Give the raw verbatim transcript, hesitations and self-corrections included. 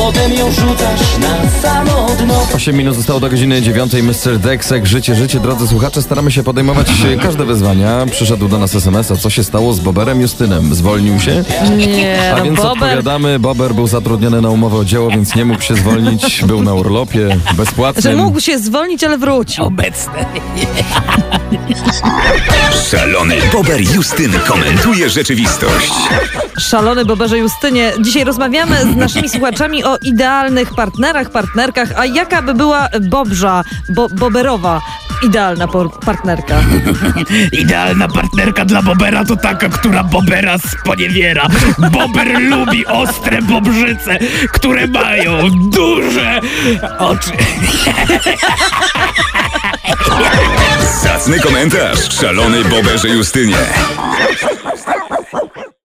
potem ją rzucasz na samo dno. osiem minut zostało do godziny dziewiątej. mister Deksek, życie, życie. Drodzy słuchacze, staramy się podejmować każde wyzwania. Przyszedł do nas es em es a co się stało z Boberem Justynem? Zwolnił się? Nie, A no więc Bober... odpowiadamy, Bober był zatrudniony na umowę o dzieło, więc nie mógł się zwolnić. Był na urlopie bezpłatnym. Że mógł się zwolnić, ale wrócił. Obecne. Szalony Bober Justyn komentuje rzeczywistość. Szalony Boberze Justynie. Dzisiaj rozmawiamy z naszymi słuchaczami o idealnych partnerach, partnerkach. A jaka by była Bobrza, bo, Boberowa idealna por- partnerka? Idealna partnerka dla Bobera to taka, która Bobera sponiewiera. Bober lubi ostre bobrzyce, które mają duże oczy. Zacny komentarz. Szalony Boberze Justynie.